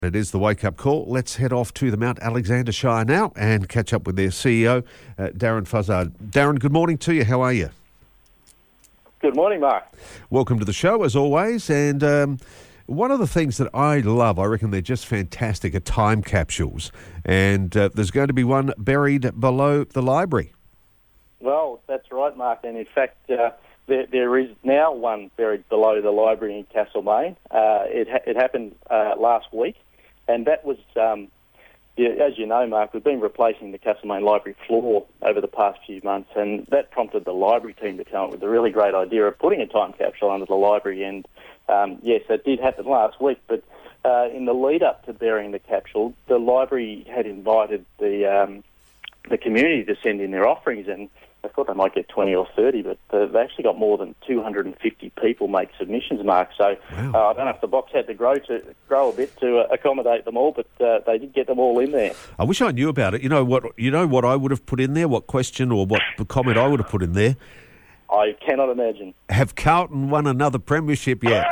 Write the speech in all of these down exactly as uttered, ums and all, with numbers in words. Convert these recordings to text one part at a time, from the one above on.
It is the wake-up call. Let's head off to the Mount Alexander Shire now and catch up with their C E O, uh, Darren Fuzzard. Darren, good morning to you. How are you? Good morning, Mark. Welcome to the show, as always. And um, one of the things that I love, I reckon they're just fantastic, are time capsules. And uh, there's going to be one buried below the library. Well, that's right, Mark. And in fact, uh, there, there is now one buried below the library in Castlemaine. Uh, it, ha- it happened uh, last week. And that was, um, yeah, as you know, Mark, we've been replacing the Castlemaine Library floor over the past few months, and that prompted the library team to come up with a really great idea of putting a time capsule under the library. And um, yes, that did happen last week, but uh, in the lead-up to burying the capsule, the library had invited the um, the community to send in their offerings, and I thought they might get twenty or thirty, but uh, they actually got more than two hundred fifty people make submissions, Mark. So wow. uh, I don't know if the box had to grow to grow a bit to uh, accommodate them all, but uh, they did get them all in there. I wish I knew about it. You know what? You know what I would have put in there? What question or what comment I would have put in there? I cannot imagine. Have Carlton won another premiership yet?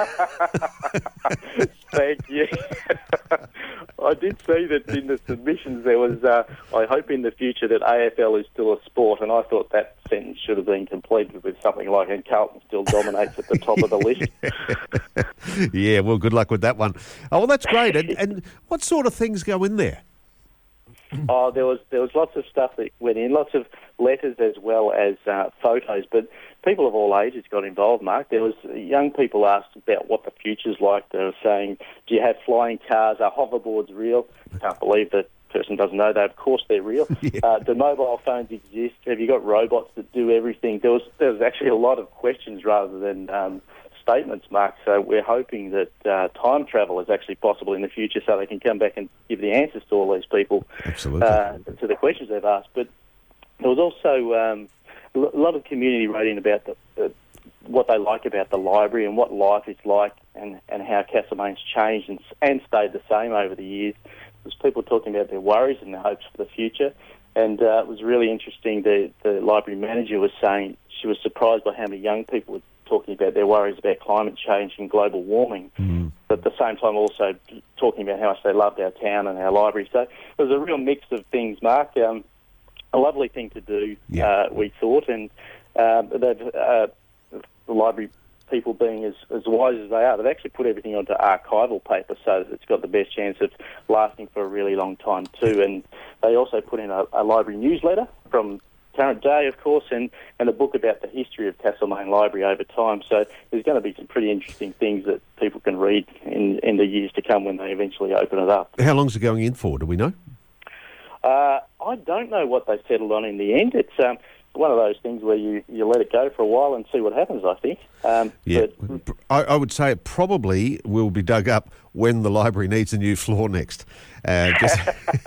Thank you. I did see that in the submissions there was, uh, I hope in the future that A F L is still a sport, and I thought that sentence should have been completed with something like, and Carlton still dominates at the top of the list. Yeah, well, good luck with that one. Oh, well, that's great. And, and what sort of things go in there? Oh, there was there was lots of stuff that went in, lots of letters as well as uh, photos, but people of all ages got involved, Mark. There was young people asked about what the future's like. They were saying, do you have flying cars? Are hoverboards real? Can't believe that person doesn't know that. Of course they're real. Yeah. Uh, do mobile phones exist? Have you got robots that do everything? There was there was actually a lot of questions rather than um, statements, Mark. So we're hoping that uh, time travel is actually possible in the future, so they can come back and give the answers to all these people. Absolutely. Uh, to the questions they've asked. But there was also um, a lot of community writing about the, the, what they like about the library and what life is like, and, and how Castlemaine's changed and, and stayed the same over the years. There was people talking about their worries and their hopes for the future. And uh, it was really interesting. The, the library manager was saying she was surprised by how many young people were talking about their worries about climate change and global warming, mm. but at the same time also talking about how much they loved our town and our library. So it was a real mix of things, Mark. Um, a lovely thing to do, yeah. uh, we thought, and uh, they've, uh, the library people being as, as wise as they are, they've actually put everything onto archival paper so that it's got the best chance of lasting for a really long time too. And they also put in a, a library newsletter from current day, of course, and, and a book about the history of Castlemaine Library over time. So there's going to be some pretty interesting things that people can read in, in the years to come when they eventually open it up. How long's it going in for, do we know? Uh, I don't know what they settled on in the end. It's um, one of those things where you, you let it go for a while and see what happens, I think. Um, yeah, but, I, I would say it probably will be dug up when the library needs a new floor next. Uh, just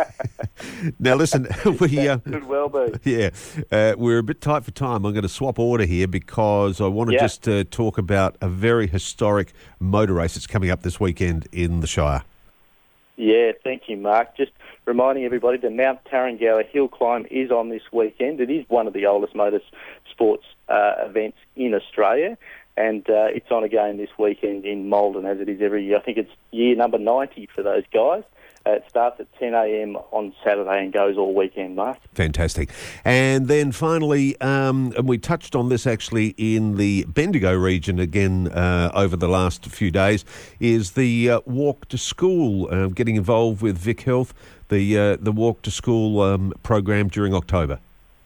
now, listen, we uh, could well be. Yeah, uh, we're a bit tight for time. I'm going to swap order here because I want to yeah. just uh, talk about a very historic motor race that's coming up this weekend in the Shire. Yeah, thank you, Mark. Just reminding everybody the Mount Tarrangower Hill Climb is on this weekend. It is one of the oldest motor sports uh, events in Australia, and uh, it's on again this weekend in Maldon, as it is every year. I think it's year number ninety for those guys. Uh, it starts at ten a.m. on Saturday and goes all weekend, Mark. Fantastic. And then finally, um, and we touched on this actually in the Bendigo region again uh, over the last few days, is the uh, walk to school, uh, getting involved with Vic Health, the, uh, the walk to school um, program during October.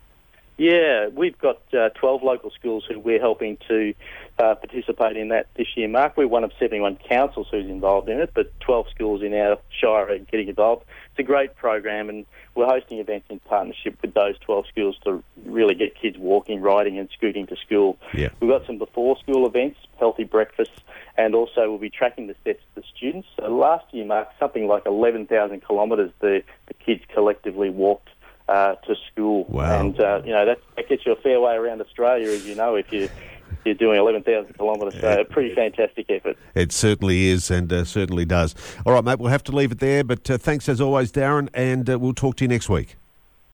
Yeah, we've got uh, twelve local schools who we're helping to uh, participate in that this year, Mark. We're one of seventy-one councils who's involved in it, but twelve schools in our shire are getting involved. It's a great program, and we're hosting events in partnership with those twelve schools to really get kids walking, riding and scooting to school. Yeah. We've got some before-school events, healthy breakfasts, and also we'll be tracking the steps of the students. So last year, Mark, something like eleven thousand kilometres the, the kids collectively walked Uh, to school. Wow. And, uh, you know, that, that gets you a fair way around Australia, as you know, if you, you're doing eleven thousand kilometres. So a pretty fantastic effort. It certainly is, and uh, certainly does. All right, mate, we'll have to leave it there, but uh, thanks as always, Darren, and uh, we'll talk to you next week.